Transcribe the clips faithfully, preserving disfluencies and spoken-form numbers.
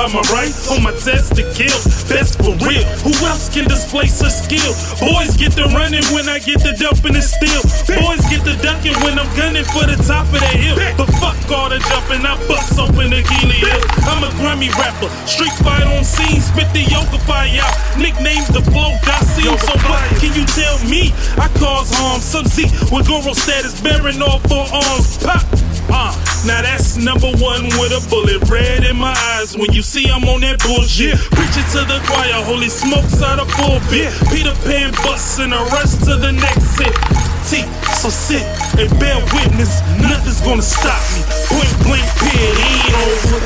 am I right? On my test to kill, that's for real. Who else can display such skill? Boys get the running when I get the dumping and steal. Boys get the ducking when I'm gunning for the top of the hill. But fuck all the jumping, I bust open the Gili Hill. I'm a grimy rapper, street fight on scene, spit the yoga fire out. Nicknamed the flow Daciel. So what can you tell me? I cause harm, Sub-Z with Goro status, bearing all four arms. Pop! Uh, now that's number one with a bullet red in my eyes when you see I'm on that bullshit. Yeah. Preaching to the choir, holy smokes out of pulpit. Yeah. Peter Pan busts and the rest to the next hit. T, so sit and bear witness, nothing's gonna stop me. Point blank period, ain't over.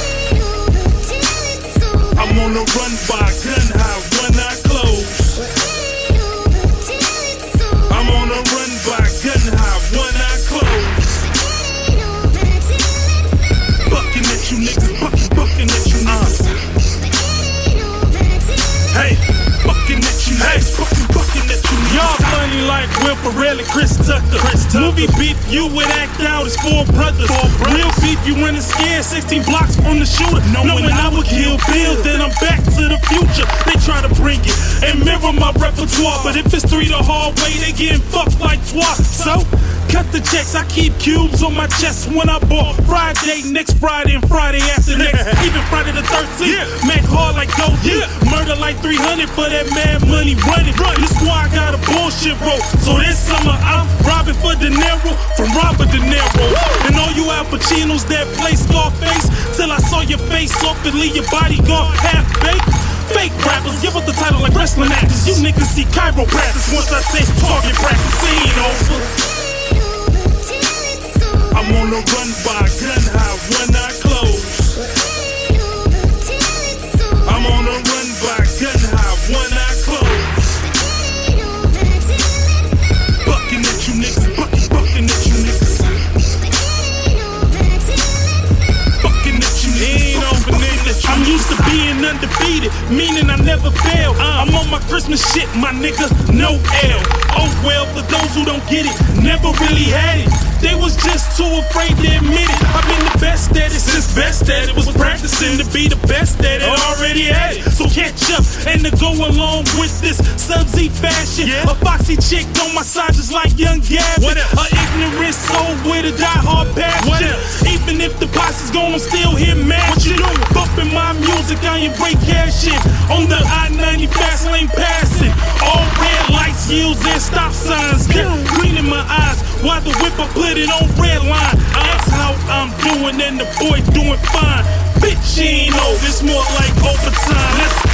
I'm on the run by gun high, one eye closed. I'm on the run by gun high, one eye closed. Bucking at you niggas, bucking, bucking at you niggas. Hey, bucking at you niggas, bucking, bucking at you niggas. Y'all funny like Will Ferrell and Chris Tucker. Chris Tucker. Movie beef you would act out as four brothers. Four brothers. Real beef you running scared sixteen blocks from the shooter. Knowing I would kill Bill, then I'm back to the future. They try to bring it and mirror my repertoire, but if it's three the hard way, they getting fucked like twat. So cut the checks, I keep cubes on my chest when I ball. Friday, next Friday, and Friday after next. Even Friday the thirteenth, yeah. Mac hard like Gold, yeah. Murder like three hundred for that mad money running. Run. This squad got a bullshit roll, so this summer I'm robbing for De Niro from Robert De Niro. And all you Al Pacinos that play Scarface, till I saw your face off and leave your bodyguard half baked. Fake rappers, give up the title like wrestling actors. You niggas see chiropractors once I say target practice ain't over. I'm on the run by gun high, one eye closed. I'm on the run by gun high, one eye closed. Bucking at you niggas, bucking, bucking at you niggas. Bucking at you niggas, bucking at you. I'm used to being undefeated, meaning I never fail. I'm on my Christmas shit, my nigga, no L. Oh well, for those who don't get it, never really had it. They was just too afraid to admit it. I've been the best at it since best at it was practicing to be the best at it. Already had it, so catch up and to go along with this Sub-Z fashion. Yeah. A foxy chick on my side just like Young Gavin. A ignorant soul with a die-hard passion. Even if the posse's gone, I'm still here matching. Bumping my music on your break cash in. On the I ninety fast lane passing. All red lights, yields and stop signs. Green in my eyes while the whip I put it on red line. That's how I'm doing and the boy doing fine. Bitch, she ain't know, it's more like overtime. Let's